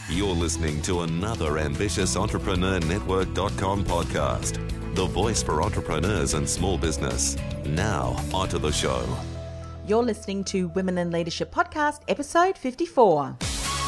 You're listening to another ambitious Entrepreneur Network.com podcast, the voice for entrepreneurs and small business. Now, onto the show. You're listening to Women in Leadership Podcast, episode 54.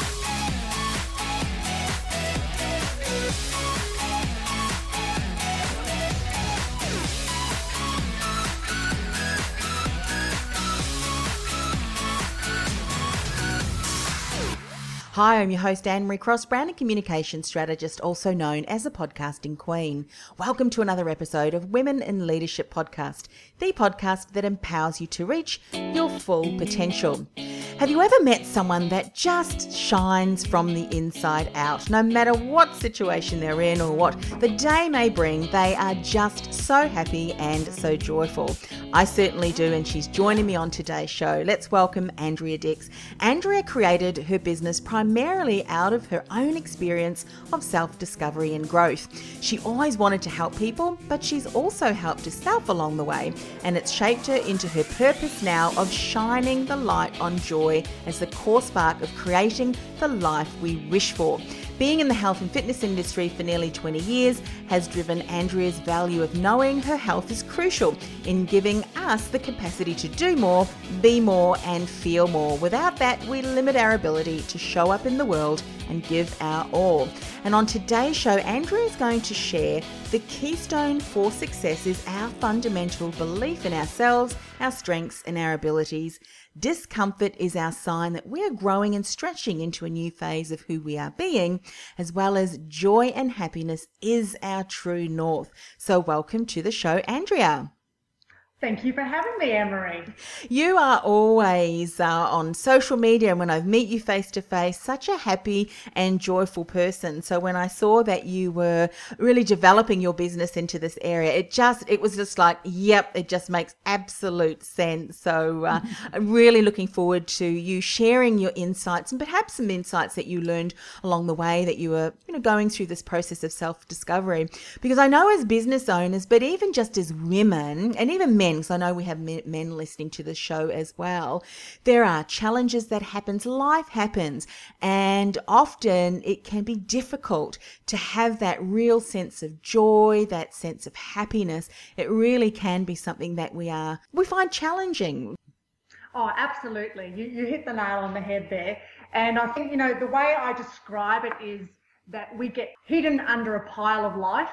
Hi, I'm your host, Anne-Marie Cross, brand and communication strategist, also known as the podcasting queen. Welcome to another episode of Women in Leadership Podcast, the podcast that empowers you to reach your full potential. Have you ever met someone that just shines from the inside out? No matter what situation they're in or what the day may bring, they are just so happy and so joyful. I certainly do, and she's joining me on today's show. Let's welcome Andrea Dix. Andrea created her business primarily out of her own experience of self-discovery and growth. She always wanted to help people, but she's also helped herself along the way, and it's shaped her into her purpose now of shining the light on joy as the core spark of creating the life we wish for. Being in the health and fitness industry for nearly 20 years has driven Andrea's value of knowing her health is crucial in giving us the capacity to do more, be more, and feel more. Without that, we limit our ability to show up in the world and give our all. And on today's show, Andrea is going to share the keystone for success is our fundamental belief in ourselves, our strengths, and our abilities. Discomfort is our sign that we are growing and stretching into a new phase of who we are being, as well as joy and happiness is our true north. So welcome to the show, Andrea. Thank you for having me, Anne-Marie. You are always on social media, and when I meet you face to face, such a happy and joyful person. So when I saw that you were really developing your business into this area, it was just like, yep, it just makes absolute sense. So I'm really looking forward to you sharing your insights and perhaps some insights that you learned along the way that you were going through this process of self-discovery. Because I know as business owners, but even just as women and even men, because I know we have men listening to the show as well, there are challenges that happens. Life happens, and often it can be difficult to have that real sense of joy, that sense of happiness. It really can be something that we find challenging. Oh, absolutely. You hit the nail on the head there. And I think, the way I describe it is that we get hidden under a pile of life.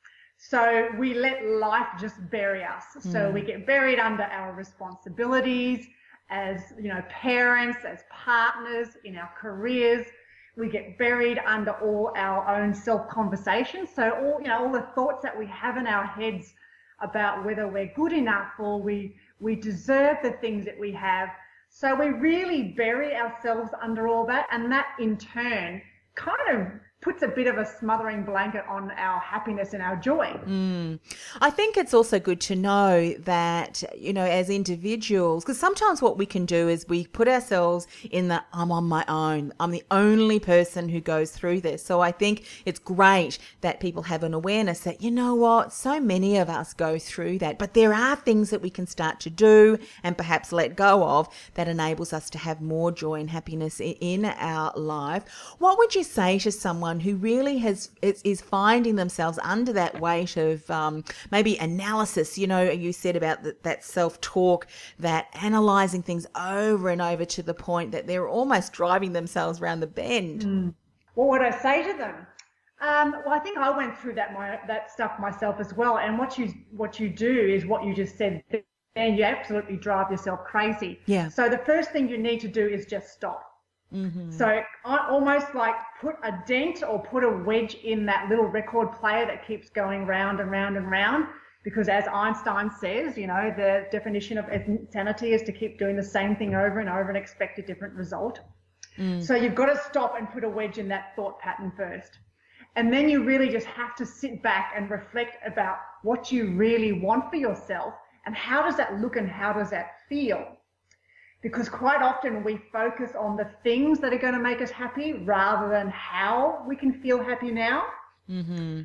So we let life just bury us. So we get buried under our responsibilities as, parents, as partners, in our careers. We get buried under all our own self-conversations. So all the thoughts that we have in our heads about whether we're good enough or we deserve the things that we have. So we really bury ourselves under all that, and that in turn kind of puts a bit of a smothering blanket on our happiness and our joy. I think it's also good to know that, as individuals, because sometimes what we can do is we put ourselves in the I'm on my own. I'm the only person who goes through this. So I think it's great that people have an awareness that, so many of us go through that. But there are things that we can start to do and perhaps let go of that enables us to have more joy and happiness in our life. What would you say to someone who really is finding themselves under that weight of maybe analysis? You said about that self-talk, that analysing things over and over to the point that they're almost driving themselves around the bend. What would I say to them? Well, I think I went through that stuff myself as well. And what you do is what you just said, and you absolutely drive yourself crazy. Yeah. So the first thing you need to do is just stop. Mm-hmm. So I almost like put a dent or put a wedge in that little record player that keeps going round and round and round, because as Einstein says, the definition of insanity is to keep doing the same thing over and over and expect a different result. So you've got to stop and put a wedge in that thought pattern first. And then you really just have to sit back and reflect about what you really want for yourself and how does that look and how does that feel? Because quite often we focus on the things that are going to make us happy rather than how we can feel happy now. Mm-hmm.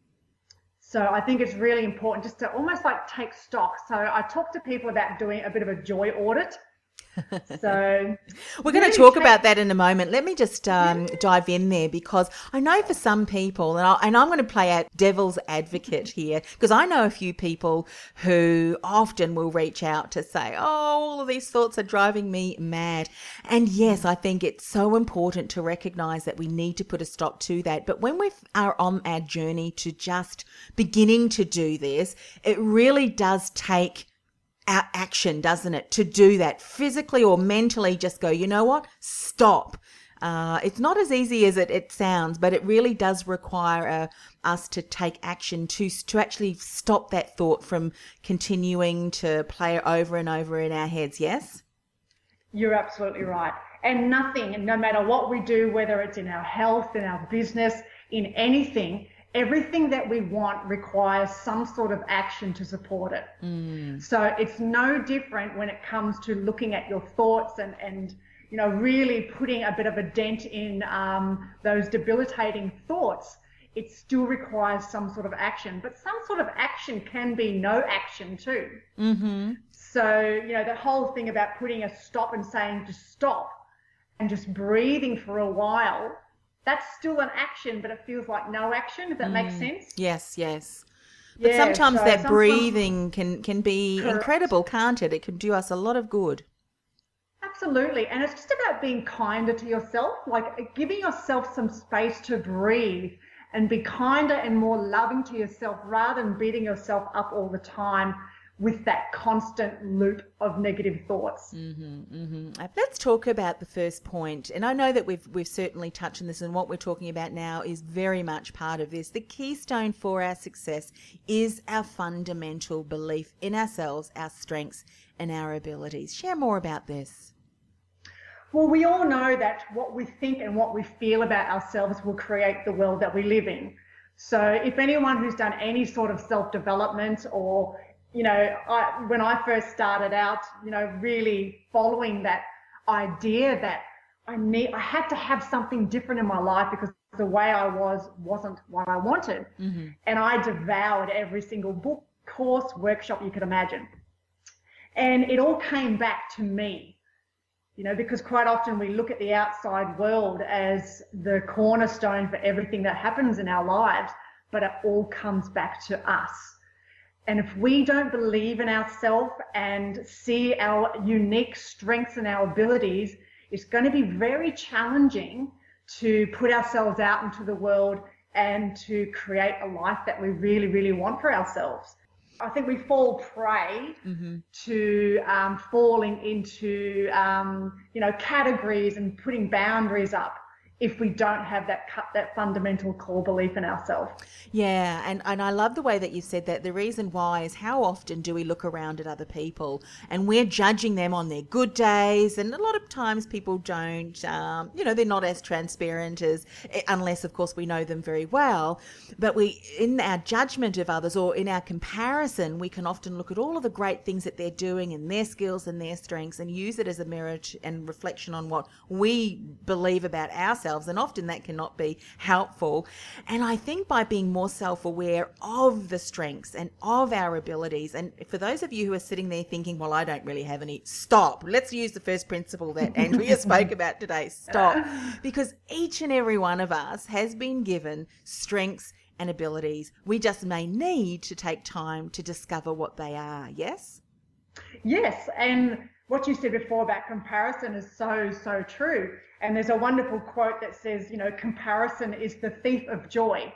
So I think it's really important just to almost like take stock. So I talk to people about doing a bit of a joy audit. So we're going to talk about that in a moment. Let me just dive in there, because I know for some people, and I'm going to play out devil's advocate here, because I know a few people who often will reach out to say, oh, all of these thoughts are driving me mad. And yes, I think it's so important to recognize that we need to put a stop to that. But when we are on our journey to just beginning to do this, it really does take our action, doesn't it, to do that physically or mentally. Just go, you know what, stop. It's not as easy as it sounds, but it really does require us to take action to actually stop that thought from continuing to play over and over in our heads. Yes? You're absolutely right. And nothing, no matter what we do, whether it's in our health, in our business, in anything, everything that we want requires some sort of action to support it. So it's no different when it comes to looking at your thoughts and you know, really putting a bit of a dent in those debilitating thoughts. It still requires some sort of action, but some sort of action can be no action too. So, you know, the whole thing about putting a stop and saying just stop and just breathing for a while, that's still an action, but it feels like no action, if that makes sense. Yes. But sometimes breathing can be incredible, can't it? It can do us a lot of good. Absolutely. And it's just about being kinder to yourself, like giving yourself some space to breathe and be kinder and more loving to yourself, rather than beating yourself up all the time with that constant loop of negative thoughts. Let's talk about the first point. And I know that we've certainly touched on this, and what we're talking about now is very much part of this. The keystone for our success is our fundamental belief in ourselves, our strengths and our abilities. Share more about this. Well, we all know that what we think and what we feel about ourselves will create the world that we live in. So if anyone who's done any sort of self-development, or you know, when I first started out, you know, really following that idea that I had to have something different in my life because the way I wasn't what I wanted. And I devoured every single book, course, workshop you could imagine. And it all came back to me, you know, because quite often we look at the outside world as the cornerstone for everything that happens in our lives, but it all comes back to us. And if we don't believe in ourselves and see our unique strengths and our abilities, it's going to be very challenging to put ourselves out into the world and to create a life that we really, really want for ourselves. I think we fall prey to falling into, you know, categories and putting boundaries up if we don't have that fundamental core belief in ourselves. Yeah, and I love the way that you said that. The reason why is, how often do we look around at other people and we're judging them on their good days, and a lot of times people don't, you know, they're not as transparent as, unless of course we know them very well, but we, in our judgment of others or in our comparison, we can often look at all of the great things that they're doing and their skills and their strengths and use it as a mirror and reflection on what we believe about ourselves. And often that cannot be helpful. And I think by being more self-aware of the strengths and of our abilities, and for those of you who are sitting there thinking, well, I don't really have any, stop. Let's use the first principle that Andrea spoke about today. Stop. Because each and every one of us has been given strengths and abilities. We just may need to take time to discover what they are. Yes? Yes. And what you said before about comparison is so, so true. And there's a wonderful quote that says, you know, comparison is the thief of joy.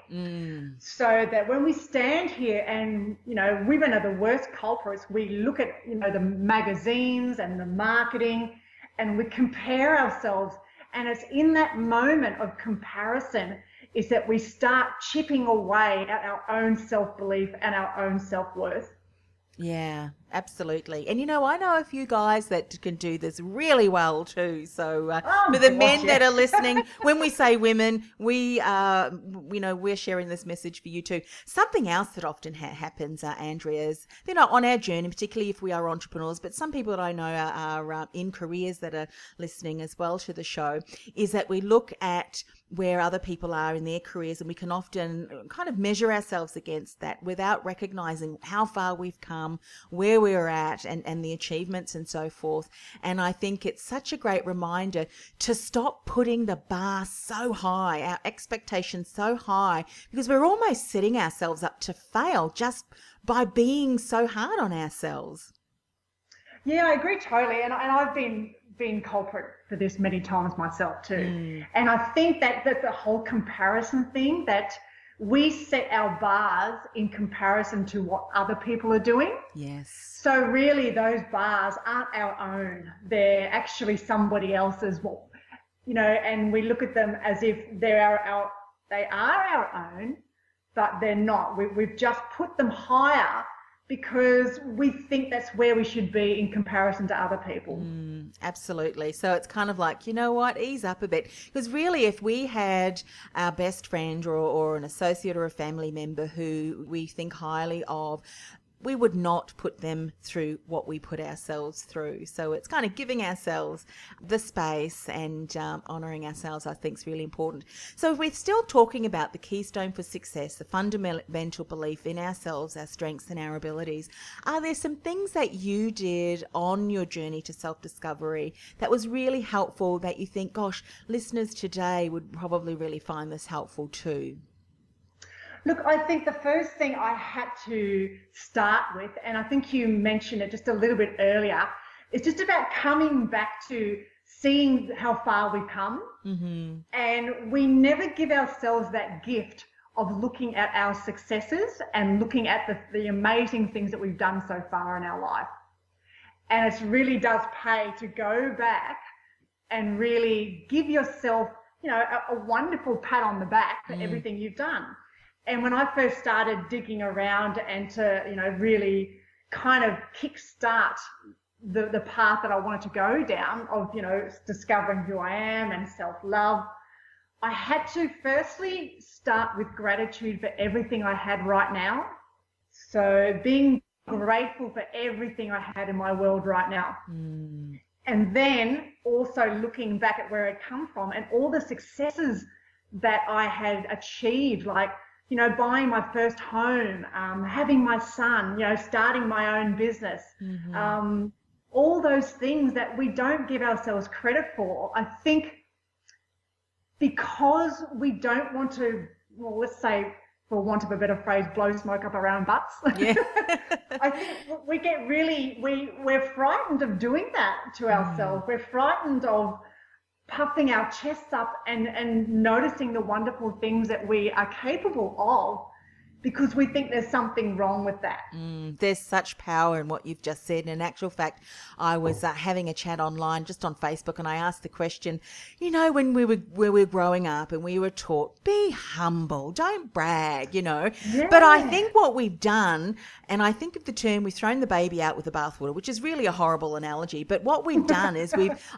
So that when we stand here and, you know, women are the worst culprits, we look at, you know, the magazines and the marketing and we compare ourselves. And it's in that moment of comparison is that we start chipping away at our own self-belief and our own self-worth. Yeah, absolutely. And, you know, I know a few guys that can do this really well too. So for the men that are listening, when we say women, we, you know, we're sharing this message for you too. Something else that often happens, Andrea, is, you know, on our journey, particularly if we are entrepreneurs, but some people that I know are in careers that are listening as well to the show, is that we look at where other people are in their careers, and we can often kind of measure ourselves against that without recognizing how far we've come, where where we were at and the achievements and so forth. And I think it's such a great reminder to stop putting the bar so high, our expectations so high, because we're almost setting ourselves up to fail just by being so hard on ourselves. Yeah, I agree totally. And I've been culprit for this many times myself too. And I think that the whole comparison thing, that we set our bars in comparison to what other people are doing. Yes. So really those bars aren't our own. They're actually somebody else's, and we look at them as if they are our own, but they're not. We've just put them higher because we think that's where we should be in comparison to other people. Absolutely. So it's kind of like, you know what, ease up a bit. Because really, if we had our best friend or an associate or a family member who we think highly of, we would not put them through what we put ourselves through. So it's kind of giving ourselves the space and honouring ourselves, I think, is really important. So if we're still talking about the keystone for success, the fundamental belief in ourselves, our strengths and our abilities, are there some things that you did on your journey to self-discovery that was really helpful that you think, gosh, listeners today would probably really find this helpful too? Look, I think the first thing I had to start with, and I think you mentioned it just a little bit earlier, is just about coming back to seeing how far we've come. And we never give ourselves that gift of looking at our successes and looking at the amazing things that we've done so far in our life. And it really does pay to go back and really give yourself, a wonderful pat on the back for everything you've done. And when I first started digging around and to, really kind of kickstart the path that I wanted to go down of, discovering who I am and self-love, I had to firstly start with gratitude for everything I had right now. So being grateful for everything I had in my world right now. And then also looking back at where I'd come from and all the successes that I had achieved, like, buying my first home, having my son, starting my own business, all those things that we don't give ourselves credit for. I think because we don't want to, let's say, for want of a better phrase, blow smoke up our own butts. Yeah. I think we get we're frightened of doing that to ourselves. We're frightened of puffing our chests up and noticing the wonderful things that we are capable of, because we think there's something wrong with that. There's such power in what you've just said. And in actual fact, I was having a chat online, just on Facebook, and I asked the question, when we were growing up and we were taught, be humble, don't brag, Yeah. But I think what we've done, and I think of the term, we've thrown the baby out with the bathwater, which is really a horrible analogy. But what we've done is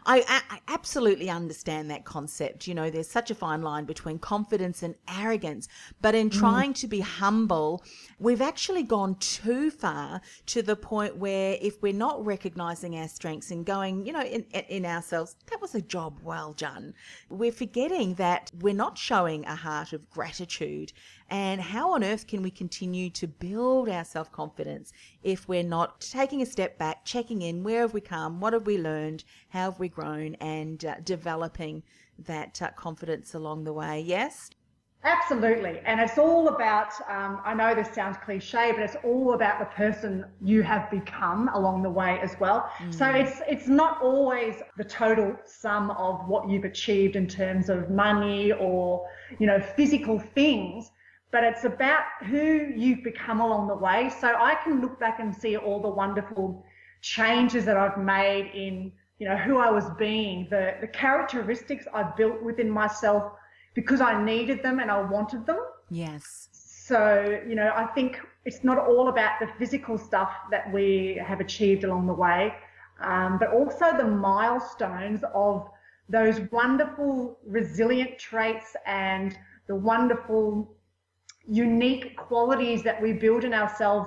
I absolutely understand that concept. There's such a fine line between confidence and arrogance. But in trying to be humble, we've actually gone too far to the point where if we're not recognizing our strengths and going, in ourselves, that was a job well done, we're forgetting that we're not showing a heart of gratitude. And how on earth can we continue to build our self-confidence if we're not taking a step back, checking in, where have we come, what have we learned, how have we grown, and developing that confidence along the way? Yes? Absolutely. And it's all about, I know this sounds cliche, but it's all about the person you have become along the way as well. So it's not always the total sum of what you've achieved in terms of money or, physical things, but it's about who you've become along the way. So I can look back and see all the wonderful changes that I've made in, who I was being, the characteristics I've built within myself, because I needed them and I wanted them. Yes. So, I think it's not all about the physical stuff that we have achieved along the way, but also the milestones of those wonderful resilient traits and the wonderful unique qualities that we build in ourselves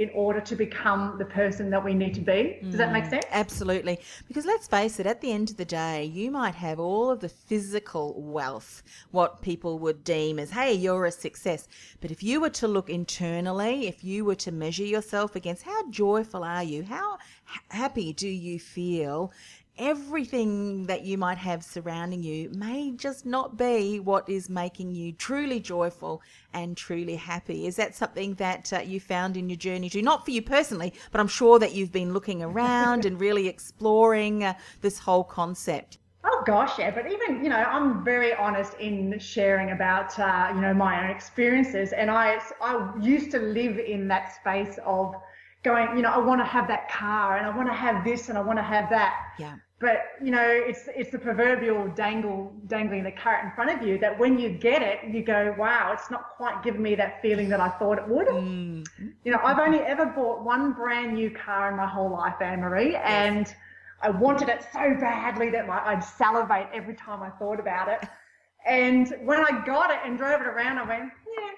in order to become the person that we need to be. Does that make sense? Absolutely. Because let's face it, at the end of the day, you might have all of the physical wealth, what people would deem as, hey, you're a success. But if you were to look internally, if you were to measure yourself against how joyful are you, how happy do you feel, everything that you might have surrounding you may just not be what is making you truly joyful and truly happy. Is that something that you found in your journey too? Not for you personally, but I'm sure that you've been looking around and really exploring this whole concept. Oh gosh, yeah. But even, I'm very honest in sharing about, my own experiences. And I used to live in that space of going, I want to have that car and I want to have this and I want to have that. Yeah. But, it's the proverbial dangling the carrot in front of you that when you get it, you go, wow, it's not quite giving me that feeling that I thought it would. I've only ever bought one brand new car in my whole life, Anne-Marie, and I wanted it so badly that I'd salivate every time I thought about it. And when I got it and drove it around, I went,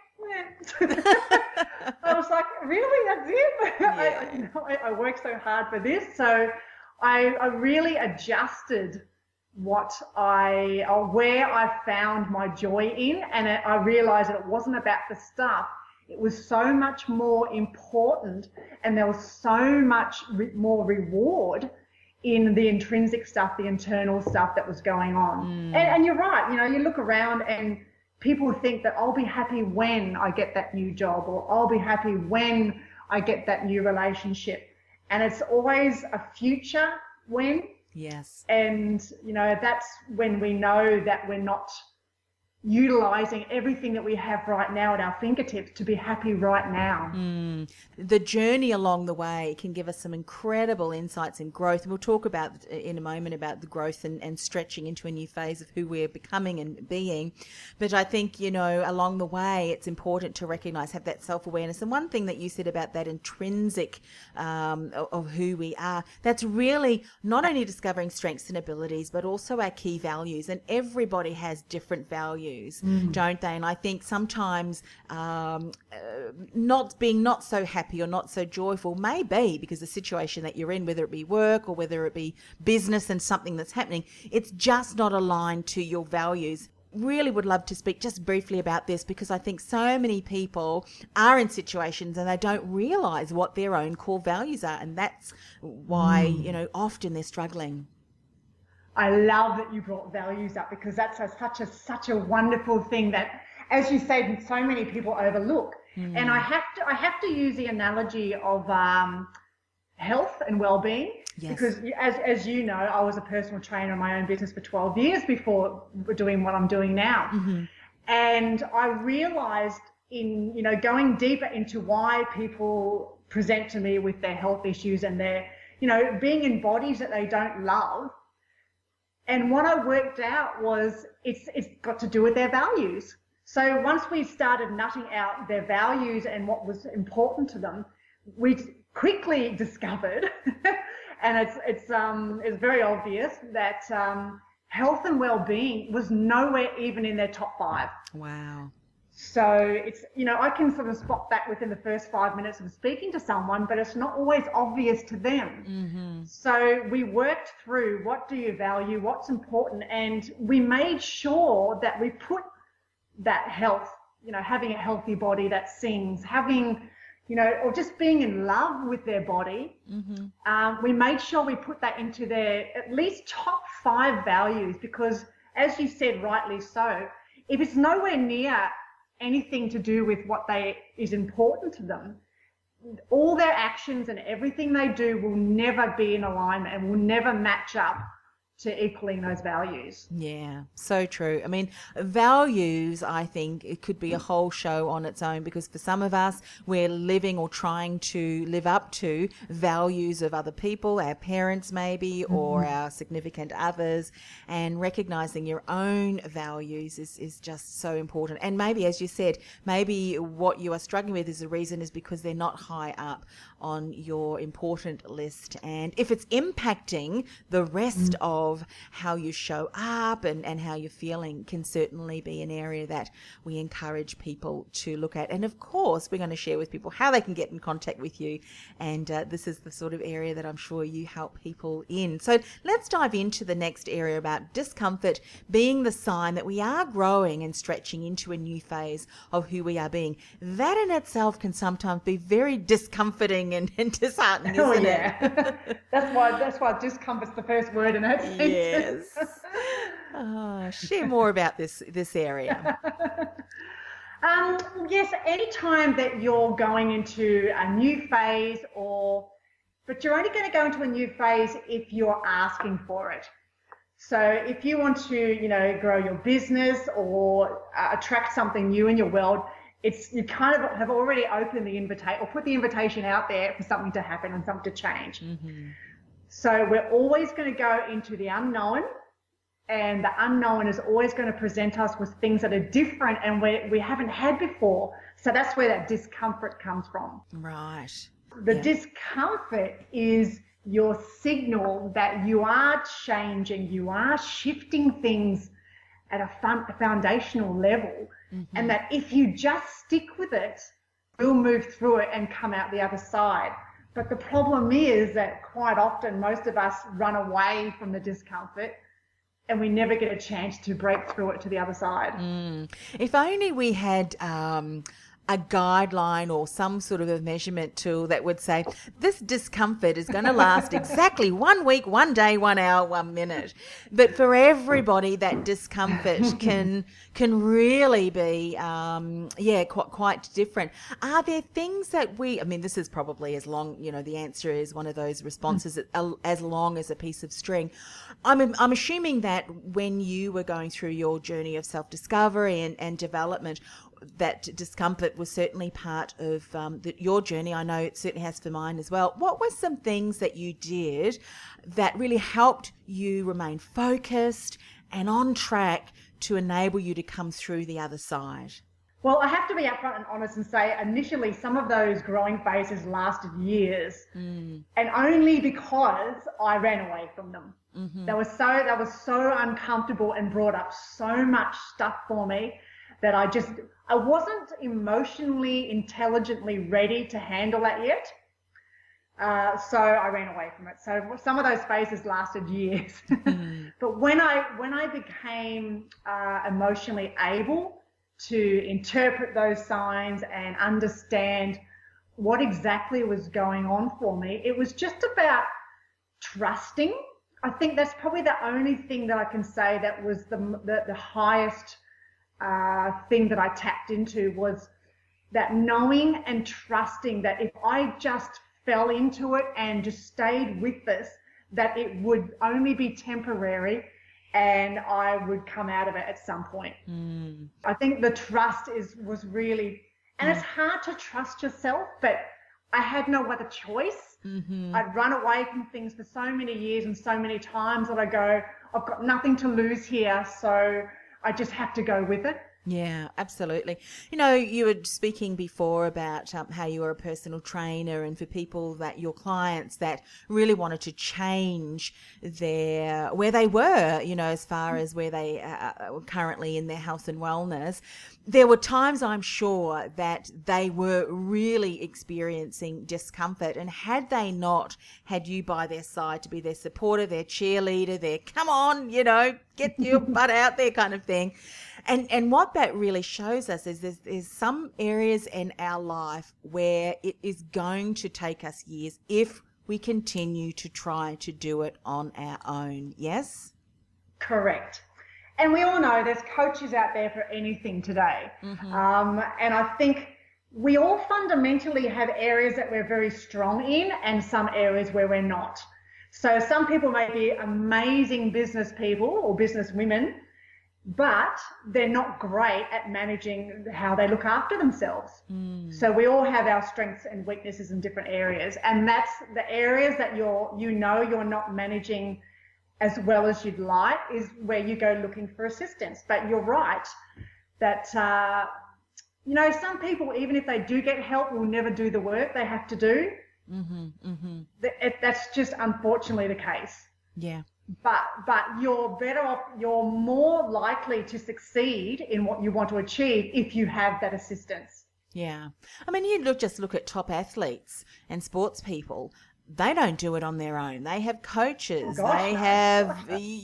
I was like, really? That's it? Yeah. I worked so hard for this. So I really adjusted where I found my joy in, and I realized that it wasn't about the stuff. It was so much more important, and there was so much more reward in the intrinsic stuff, the internal stuff that was going on. And you're right, you look around and people think that I'll be happy when I get that new job, or I'll be happy when I get that new relationship. And it's always a future when. Yes. And, that's when we know that we're not utilizing everything that we have right now at our fingertips to be happy right now. The journey along the way can give us some incredible insights and growth. And we'll talk about in a moment about the growth and stretching into a new phase of who we're becoming and being. But I think, along the way, it's important to recognize, have that self-awareness. And one thing that you said about that intrinsic of who we are, that's really not only discovering strengths and abilities, but also our key values. And everybody has different values. Don't they? And I think sometimes not so happy or not so joyful may be because the situation that you're in, whether it be work or whether it be business and something that's happening, it's just not aligned to your values. Really would love to speak just briefly about this, because I think so many people are in situations and they don't realize what their own core values are, and that's why often they're struggling. I love that you brought values up, because that's such a wonderful thing that, as you said, so many people overlook. And I have to use the analogy of health and well-being, because as you know, I was a personal trainer in my own business for 12 years before doing what I'm doing now. And I realized in going deeper into why people present to me with their health issues and their being in bodies that they don't love. And what I worked out was it's got to do with their values. So once we started nutting out their values and what was important to them, we quickly discovered, and it's very obvious, that health and well-being was nowhere even in their top 5. Wow. So it's, I can sort of spot that within the first 5 minutes of speaking to someone, but it's not always obvious to them. So we worked through, what do you value, what's important, and we made sure that we put that health, having a healthy body that sings, having, or just being in love with their body. We made sure we put that into their at least top 5 values, because as you said, rightly so, if it's nowhere near anything to do with what is important to them, all their actions and everything they do will never be in alignment and will never match up to equaling those values. Yeah, so true. I mean, values, I think it could be a whole show on its own, because for some of us, we're living or trying to live up to values of other people, our parents maybe, or our significant others, and recognizing your own values is just so important. And maybe, as you said, maybe what you are struggling with is because they're not high up on your important list. And if it's impacting the rest of of how you show up and how you're feeling can certainly be an area that we encourage people to look at. And of course, we're going to share with people how they can get in contact with you. And this is the sort of area that I'm sure you help people in. So let's dive into the next area about discomfort being the sign that we are growing and stretching into a new phase of who we are being. That in itself can sometimes be very discomforting and disheartening, isn't it? That's why discomfort's the first word in that sentence. Yes. Share more about this area. Yes, anytime that you're going into a new phase but you're only going to go into a new phase if you're asking for it. So if you want to, grow your business or attract something new in your world, you kind of have already opened the invitation or put the invitation out there for something to happen and something to change. Mm-hmm. So we're always going to go into the unknown, and the unknown is always going to present us with things that are different and we haven't had before. So that's where that discomfort comes from. Right. The discomfort is your signal that you are changing, you are shifting things at a foundational level, and that if you just stick with it, you'll move through it and come out the other side. But the problem is that quite often most of us run away from the discomfort and we never get a chance to break through it to the other side. If only we had a guideline or some sort of a measurement tool that would say this discomfort is going to last exactly 1 week, 1 day, 1 hour, 1 minute. But for everybody, that discomfort can really be quite different. Are there things that this is probably as long, the answer is one of those responses as long as a piece of string. I'm assuming that when you were going through your journey of self-discovery and development, that discomfort was certainly part of your journey. I know it certainly has for mine as well. What were some things that you did that really helped you remain focused and on track to enable you to come through the other side? Well, I have to be upfront and honest and say initially some of those growing phases lasted years, and only because I ran away from them. Mm-hmm. They were so uncomfortable and brought up so much stuff for me that I wasn't emotionally, intelligently ready to handle that yet. So I ran away from it. So some of those phases lasted years. But when I became emotionally able to interpret those signs and understand what exactly was going on for me, it was just about trusting. I think that's probably the only thing that I can say that was the highest thing that I tapped into, was that knowing and trusting that if I just fell into it and just stayed with this, that it would only be temporary and I would come out of it at some point. I think the trust was really, and it's hard to trust yourself, but I had no other choice. I'd run away from things for so many years and so many times that I go, I've got nothing to lose here, so I just have to go with it. Yeah, absolutely. You were speaking before about how you were a personal trainer, and for people that your clients that really wanted to change where they were, as far as where they were currently in their health and wellness, there were times, I'm sure, that they were really experiencing discomfort, and had they not had you by their side to be their supporter, their cheerleader, their come on, get your butt out there kind of thing. And what that really shows us is there's some areas in our life where it is going to take us years if we continue to try to do it on our own. Yes? Correct. And we all know there's coaches out there for anything today. And I think we all fundamentally have areas that we're very strong in and some areas where we're not. So some people may be amazing business people or business women, but they're not great at managing how they look after themselves. So we all have our strengths and weaknesses in different areas, and that's the areas that you're not managing as well as you'd like is where you go looking for assistance. But you're right that some people, even if they do get help, will never do the work they have to do. That's just unfortunately the case. Yeah. but you're better off, you're more likely to succeed in what you want to achieve if you have that assistance. Yeah. I mean, you just look at top athletes and sports people. They don't do it on their own. They have coaches. They have,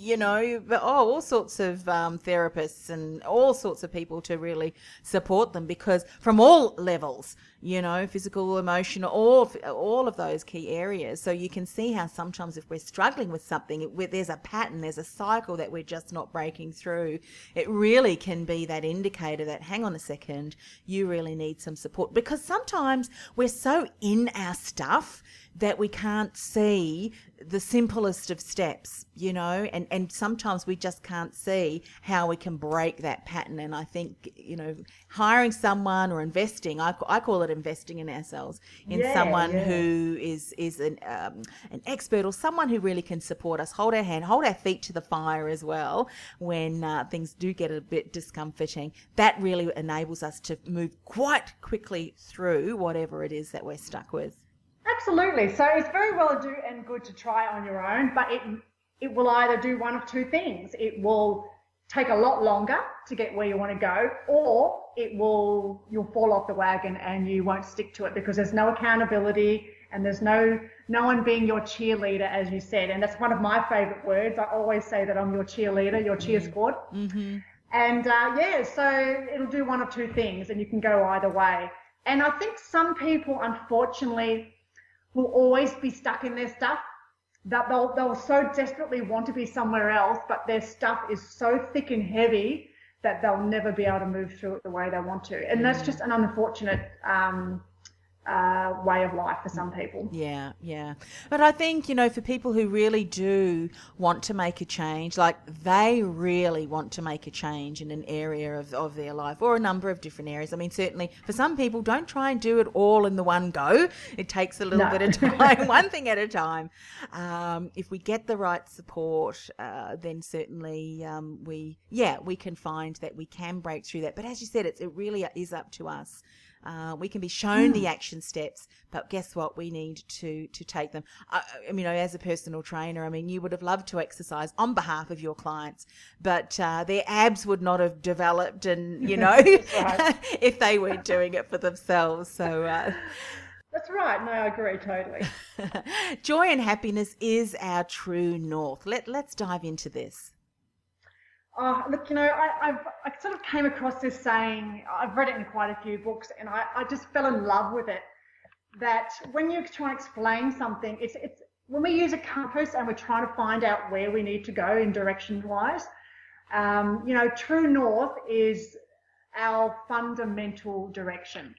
all sorts of therapists and all sorts of people to really support them, because from all levels, physical, emotional, all of those key areas. So you can see how sometimes if we're struggling with something, there's a pattern, there's a cycle that we're just not breaking through. It really can be that indicator that, hang on a second, you really need some support, because sometimes we're so in our stuff that we can't see the simplest of steps, and sometimes we just can't see how we can break that pattern. And I think, hiring someone or investing, I call it investing in ourselves, in someone who is an expert, or someone who really can support us, hold our hand, hold our feet to the fire as well when things do get a bit discomforting. That really enables us to move quite quickly through whatever it is that we're stuck with. Absolutely. So it's very well and good to try on your own, but it will either do one of two things. It will take a lot longer to get where you want to go, or you'll fall off the wagon and you won't stick to it, because there's no accountability and there's no one being your cheerleader, as you said. And that's one of my favorite words. I always say that I'm your cheerleader, your cheer squad. Mm-hmm. And so it'll do one of two things, and you can go either way. And I think some people, unfortunately, will always be stuck in their stuff, that they'll so desperately want to be somewhere else, but their stuff is so thick and heavy that they'll never be able to move through it the way they want to. And that's just an unfortunate way of life for some people. Yeah. But I think, for people who really do want to make a change, like they really want to make a change in an area of their life, or a number of different areas. I mean, certainly for some people, don't try and do it all in the one go. It takes a little bit of time, one thing at a time. If we get the right support, then certainly we can find that we can break through that. But as you said, it really is up to us. We can be shown the action steps, but guess what? We need to take them. As a personal trainer, you would have loved to exercise on behalf of your clients, but their abs would not have developed, and if they weren't doing it for themselves. So that's right. No, I agree totally. Joy and happiness is our true north. Let's dive into this. Oh, look, I sort of came across this saying, I've read it in quite a few books, and I just fell in love with it, that when you try and explain something, it's when we use a compass and we're trying to find out where we need to go in direction-wise, true north is our fundamental direction.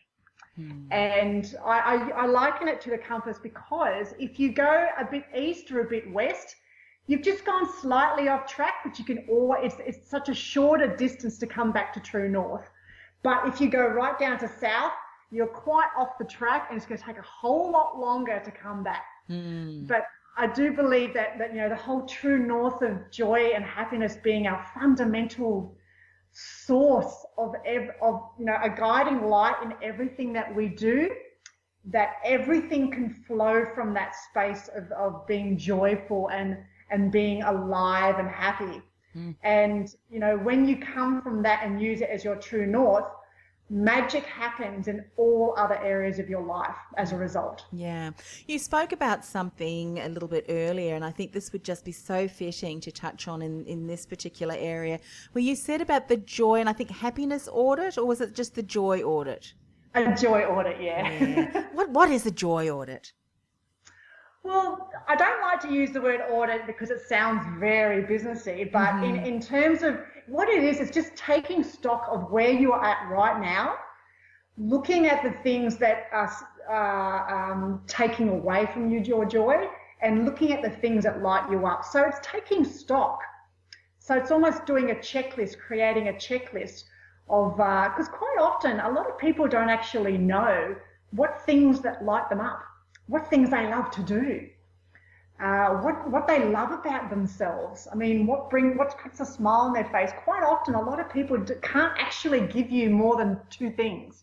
And I liken it to the compass, because if you go a bit east or a bit west, you've just gone slightly off track, but you can always, it's such a shorter distance to come back to true north. But if you go right down to south, you're quite off the track, and it's going to take a whole lot longer to come back. But I do believe that the whole true north of joy and happiness being our fundamental source of a guiding light in everything that we do, that everything can flow from that space of being joyful and being alive and happy. And, when you come from that and use it as your true north, magic happens in all other areas of your life as a result. Yeah. You spoke about something a little bit earlier, and I think this would just be so fitting to touch on in this particular area, where you said about the joy and I think happiness audit, or was it just the joy audit? A joy audit, yeah. What is a joy audit? Well, I don't like to use the word audit because it sounds very businessy, but in terms of what it is, it's just taking stock of where you are at right now, looking at the things that are taking away from you your joy, and looking at the things that light you up. So it's taking stock. So it's almost doing a checklist, creating a checklist of, because quite often a lot of people don't actually know what things that light them up, what things they love to do, what they love about themselves. I mean, what puts a smile on their face. Quite often, a lot of people can't actually give you more than two things.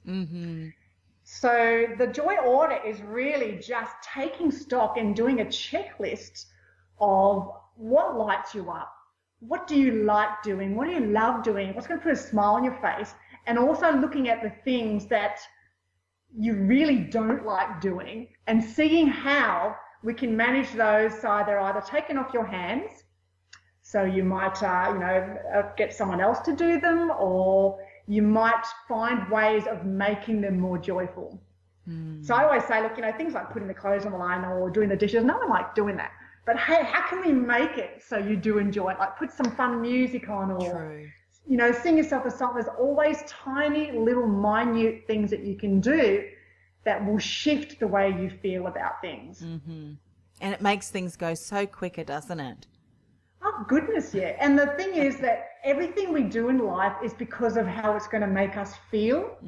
So the joy audit is really just taking stock and doing a checklist of what lights you up? What do you like doing? What do you love doing? What's going to put a smile on your face? And also looking at the things that you really don't like doing and seeing how we can manage those. So either taken off your hands, so you might get someone else to do them, or you might find ways of making them more joyful. So I always say, look, things like putting the clothes on the line or doing the dishes, no one likes doing that. But hey, how can we make it so you do enjoy it? Like put some fun music on, or sing yourself a song. There's always tiny little minute things that you can do that will shift the way you feel about things. Mm-hmm. And it makes things go so quicker, doesn't it? Oh, goodness, yeah. And the thing is that everything we do in life is because of how it's going to make us feel.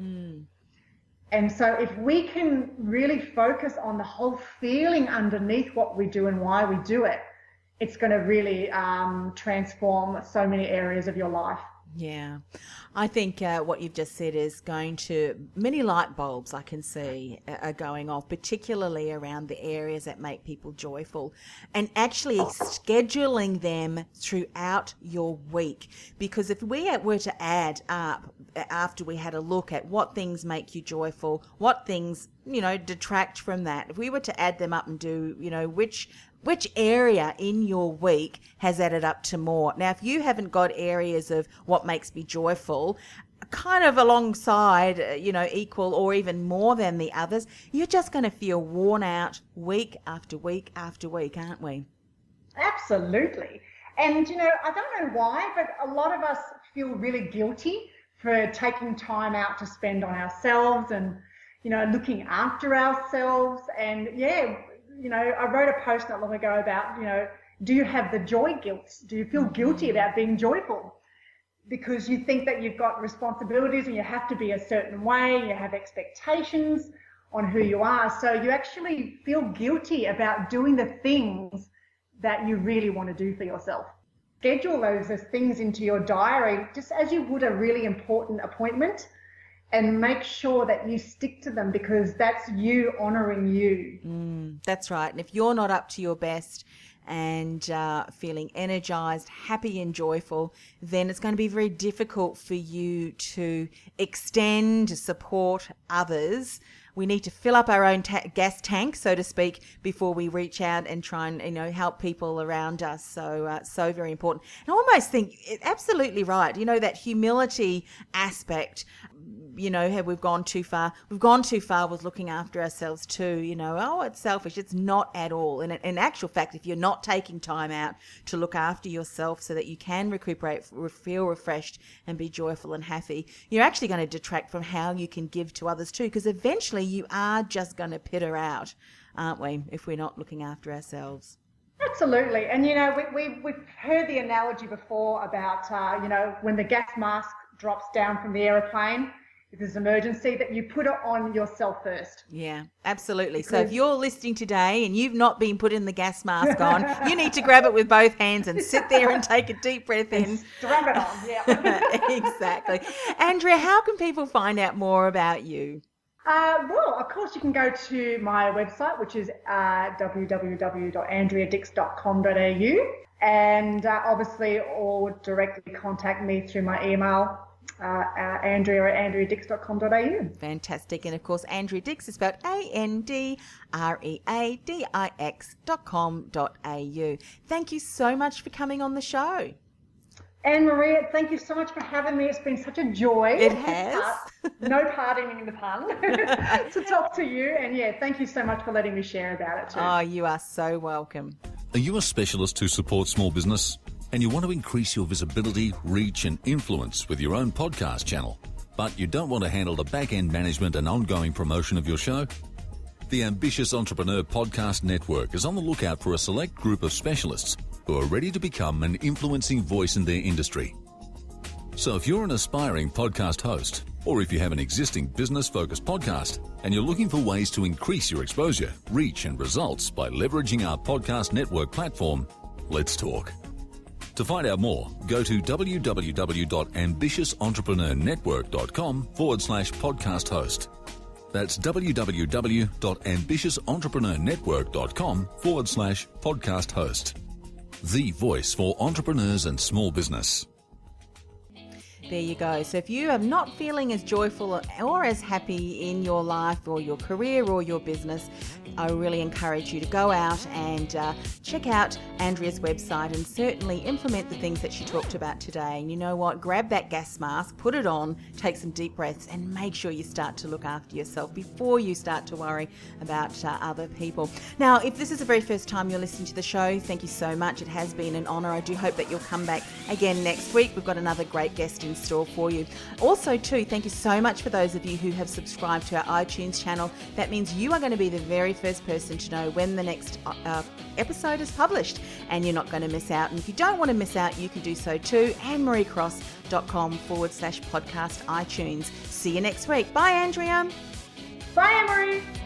And so if we can really focus on the whole feeling underneath what we do and why we do it, it's going to really transform so many areas of your life. Yeah, I think what you've just said is going to, many light bulbs I can see are going off, particularly around the areas that make people joyful, and actually scheduling them throughout your week. Because if we were to add up, after we had a look at what things make you joyful, what things, detract from that, if we were to add them up and do, which area in your week has added up to more? Now, if you haven't got areas of what makes me joyful, kind of alongside, equal or even more than the others, you're just going to feel worn out week after week after week, aren't we? Absolutely. And, I don't know why, but a lot of us feel really guilty for taking time out to spend on ourselves and, looking after ourselves. And, I wrote a post not long ago about, do you have the joy guilt? Do you feel guilty about being joyful? Because you think that you've got responsibilities and you have to be a certain way, you have expectations on who you are. So you actually feel guilty about doing the things that you really want to do for yourself. Schedule those as things into your diary, just as you would a really important appointment, and make sure that you stick to them, because that's you honouring you. That's right. And if you're not up to your best and feeling energised, happy and joyful, then it's going to be very difficult for you to extend, to support others. We need to fill up our own gas tank, so to speak, before we reach out and try and, help people around us. So very important. And I almost think, absolutely right, that humility aspect, have we gone too far? We've gone too far with looking after ourselves too, it's selfish. It's not at all. And in actual fact, if you're not taking time out to look after yourself so that you can recuperate, feel refreshed and be joyful and happy, you're actually going to detract from how you can give to others too, because eventually you are just going to peter out, aren't we, if we're not looking after ourselves. Absolutely. And, we've heard the analogy before about, when the gas mask drops down from the aeroplane, if there's an emergency, that you put it on yourself first. Yeah, absolutely. So if you're listening today and you've not been putting the gas mask on, you need to grab it with both hands and sit there and take a deep breath in. Strap it on, yeah. Exactly. Andrea, how can people find out more about you? Well, of course, you can go to my website, which is www.andreadix.com.au, and obviously, or directly contact me through my email, Andrea@andreadix.com.au. Fantastic. And of course, Andrea Dix is spelled ANDREADIX.com.au. Thank you so much for coming on the show. Anne-Marie, thank you so much for having me. It's been such a joy. It has. No pardoning the pun to talk to you. And thank you so much for letting me share about it too. Oh, you are so welcome. Are you a specialist who supports small business and you want to increase your visibility, reach and influence with your own podcast channel, but you don't want to handle the back-end management and ongoing promotion of your show? The Ambitious Entrepreneur Podcast Network is on the lookout for a select group of specialists who are ready to become an influencing voice in their industry. So if you're an aspiring podcast host, or if you have an existing business-focused podcast and you're looking for ways to increase your exposure, reach and results by leveraging our podcast network platform, let's talk. To find out more, go to www.ambitiousentrepreneurnetwork.com/podcast host. That's www.ambitiousentrepreneurnetwork.com/podcast host. the voice for entrepreneurs and small business. There you go. So if you are not feeling as joyful or as happy in your life or your career or your business, I really encourage you to go out and check out Andrea's website and certainly implement the things that she talked about today. And you know what? Grab that gas mask, put it on, take some deep breaths, and make sure you start to look after yourself before you start to worry about other people. Now, if this is the very first time you're listening to the show, thank you so much. It has been an honour. I do hope that you'll come back again next week. We've got another great guest in store for you. Also, too, thank you so much for those of you who have subscribed to our iTunes channel. That means you are going to be the very first person to know when the next episode is published, and you're not going to miss out. And if you don't want to miss out, you can do so too. AnneMarieCross.com/podcast iTunes. See you next week. Bye, Andrea. Bye, Anne-Marie.